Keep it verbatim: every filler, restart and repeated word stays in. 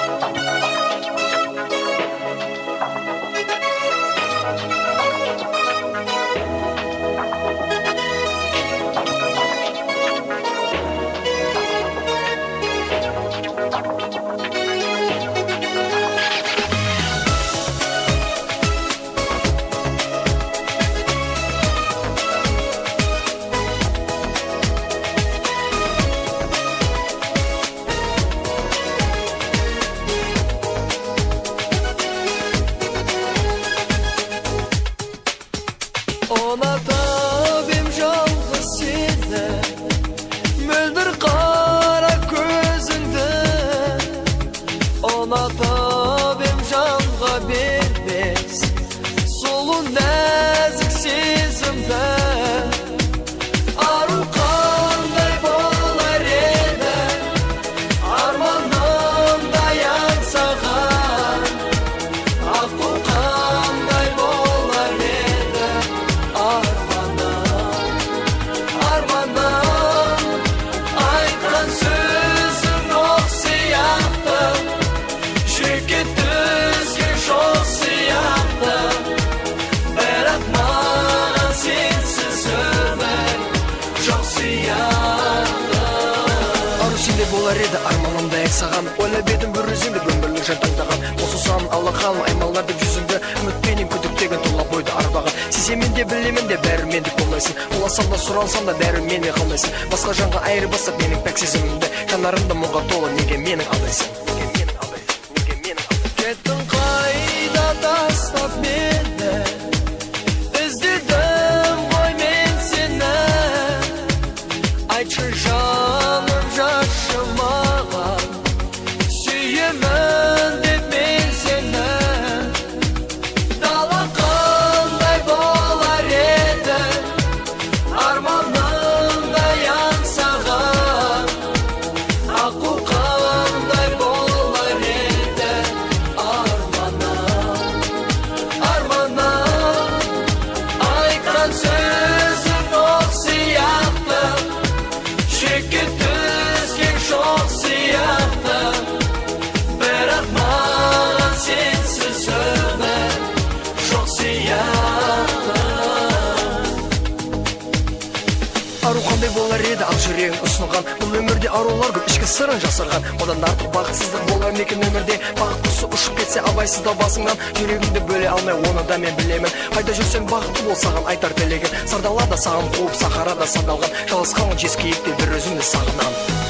Ona tabim жалғыз сені, мөлдір қара көзіңді. Ona tabim жанға бермес, сұлу нәзік сезімді. Ару қандай болар еді, арманымдай аңсаған. Аққу қандай болар еді, айтқан сөзің оқ сияқты, жүрекке түскен шоқ сияқты. Бірақ маған сенсіз өмір жоқ сияқты. Ару сенде болар еді арманымдай саған, ойлап едім бір өзіңді өмірлік жан таңдаған. Осы сан алақаным аймалар деп жүзіңді, үмітпенен күдіктеген тұла бойды арбаған. Сеземін де білемін де бәрі мендік болмайсың, ұласам да сұрансам да бәрі менен қалмайсың. Басқа жанға айыры бастап менің пәк сезімімді, жанарымда мұңға толы, неге менің алдайсың? Кеттің қайда тастап мені, іздедім ғой мен сені. Айтшы жаным, жатшы маған, сүйемін деп мен сені. Дала қандай болар еді, арманымдай аңсаған. Аққу қандай болар еді, арманым, арманым. Айтқан сөзің оқ сияқты, жүрекке түскен шоқ сияқты. Бірақ маған сенсіз өмір жоқ сияқты. Ару қандай болар еді, ақ жүрегін ұсынған. Бұл өмірде арулар көп ішкі сырын жасырған. Одан артық бақытсыздық болар некен өмірде. Бақыт құсы ұшып кетсе абайсызда басыңнан, жүрегіңді бөле алмай оны да мен білемін. Қайда жүрсең бақытты бол, саған айтар тілегім. Сардалада саған қуып, сахарада сандалған, жалғыз қалған жез киікте бір өзіңді сағынам.